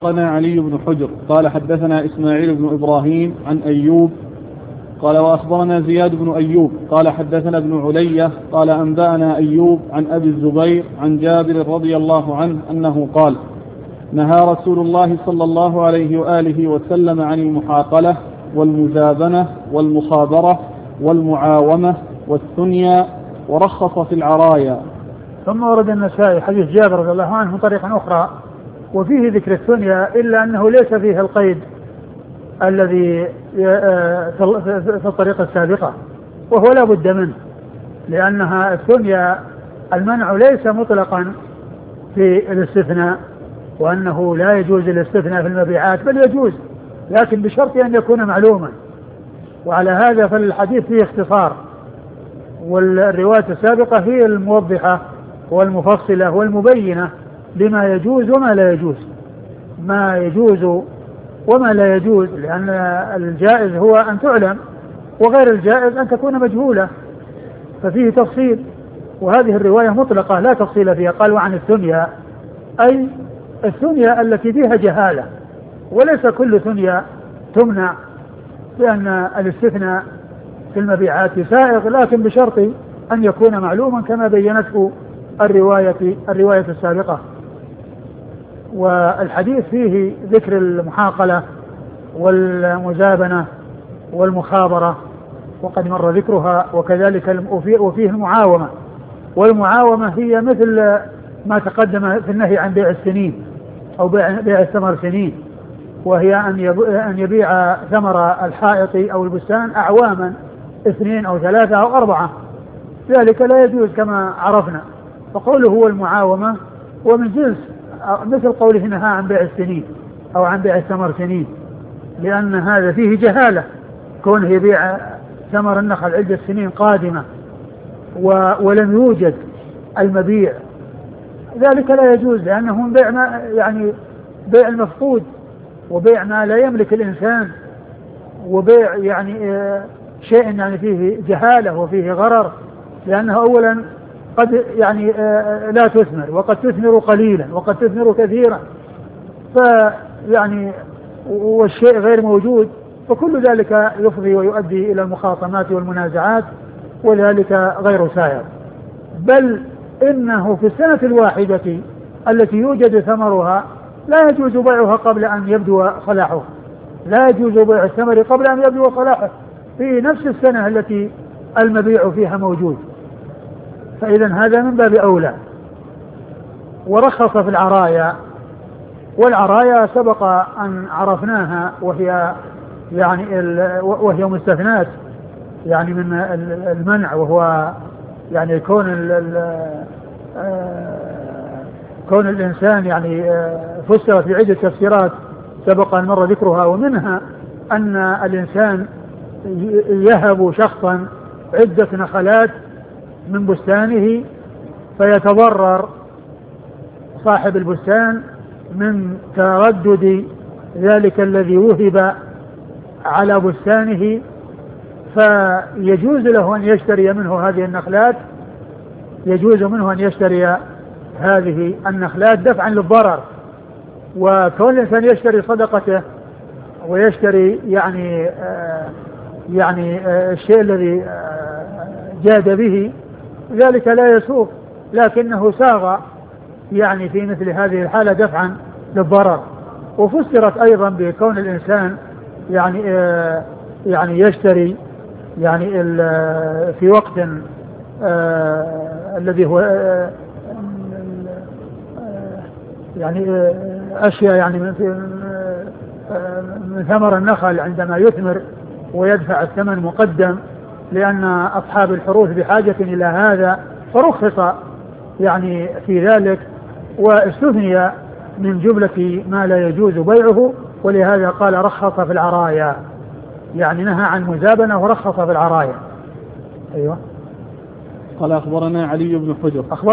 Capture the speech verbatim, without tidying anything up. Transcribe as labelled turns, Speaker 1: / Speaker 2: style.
Speaker 1: أخبرنا علي بن حجر قال حدثنا إسماعيل بن إبراهيم عن أيوب قال وأخبرنا زياد بن أيوب قال حدثنا ابن علية قال أنبأنا أيوب عن أبي الزبير عن جابر رضي الله عنه أنه قال نهى رسول الله صلى الله عليه وآله وسلم عن المحاقلة والمزابنة والمخابرة والمعاومة والثنيا ورخص في العرايا.
Speaker 2: ثم ورد النسائي حديث جابر رضي الله عنه من طريق أخرى وفيه ذكر الثنيا إلا أنه ليس فيه القيد الذي في الطريقة السابقة وهو لا بد منه، لأنها الثنيا المنع ليس مطلقا في الاستثناء، وأنه لا يجوز الاستثناء في المبيعات بل يجوز لكن بشرط أن يكون معلوما، وعلى هذا فالحديث فيه اختصار، والرواية السابقة هي الموضحة والمفصلة والمبينة لما يجوز وما لا يجوز، ما يجوز وما لا يجوز، لأن الجائز هو أن تعلم وغير الجائز أن تكون مجهولة، ففيه تفصيل، وهذه الرواية مطلقة لا تفصيل فيها. قال وعن الثنيا أي الثنيا التي فيها جهالة، وليس كل ثنيا تمنع، لأن الاستثناء في المبيعات سائغ لكن بشرط أن يكون معلوما كما بينته الرواية الرواية السابقة. والحديث فيه ذكر المحاقلة والمزابنة والمخابرة وقد مر ذكرها، وكذلك وفيه المعاومة، والمعاومة هي مثل ما تقدم في النهي عن بيع السنين أو بيع الثمر سنين، وهي أن يبيع ثمر الحائط أو البستان أعواما اثنين أو ثلاثة أو أربعة، ذلك لا يجوز كما عرفنا. فقوله هو المعاومة ومن جنس مثل قوله نهى عن بيع السنين أو عن بيع الثمر سنين، لأن هذا فيه جهالة، كونه يبيع ثمر النخل عدة سنين قادمة ولم يوجد المبيع، ذلك لا يجوز، لأنه بيع ما يعني بيع المفقود وبيع ما لا يملك الإنسان، وبيع يعني شيء يعني فيه جهالة وفيه غرر، لأنه أولا قد يعني لا تثمر وقد تثمر قليلا وقد تثمر كثيرا، فيعني والشيء غير موجود، فكل ذلك يفضي ويؤدي إلى المخاصمات والمنازعات، وذلك غير سائغ. بل إنه في السنة الواحدة التي يوجد ثمرها لا يجوز بيعها قبل أن يبدو صلاحه، لا يجوز بيع الثمر قبل أن يبدو صلاحه في نفس السنة التي المبيع فيها موجود، فإذا هذا من باب أولى. ورخص في العرايا، والعرايا سبق أن عرفناها وهي يعني وهي مستثنات يعني من المنع، وهو يعني كون كون الإنسان يعني فسرت بعدة تفسيرات سبق أن مر ذكرها، ومنها أن الإنسان يهب شخصا عدة نخلات من بستانه فيتضرر صاحب البستان من تردد ذلك الذي وهب على بستانه، فيجوز له أن يشتري منه هذه النخلات، يجوز منه أن يشتري هذه النخلات دفعا للضرر. وكون الإنسان يشتري صدقته ويشتري يعني آه يعني آه الشيء الذي آه جاد به ذلك لا يسوق، لكنه ساغ يعني في مثل هذه الحالة دفعا للضرر. وفسرت أيضا بكون الإنسان يعني آه يعني يشتري يعني في وقت آه الذي هو آه يعني أشياء يعني من, من ثمر النخل عندما يثمر ويدفع الثمن مقدم، لأن أصحاب الحروث بحاجة إلى هذا، فرخص يعني في ذلك واستثني من جملة ما لا يجوز بيعه، ولهذا قال رخص في العرايا، يعني نهى عن مزابنة ورخص في العرايا. أيوة.
Speaker 1: قال أخبرنا علي بن حجر.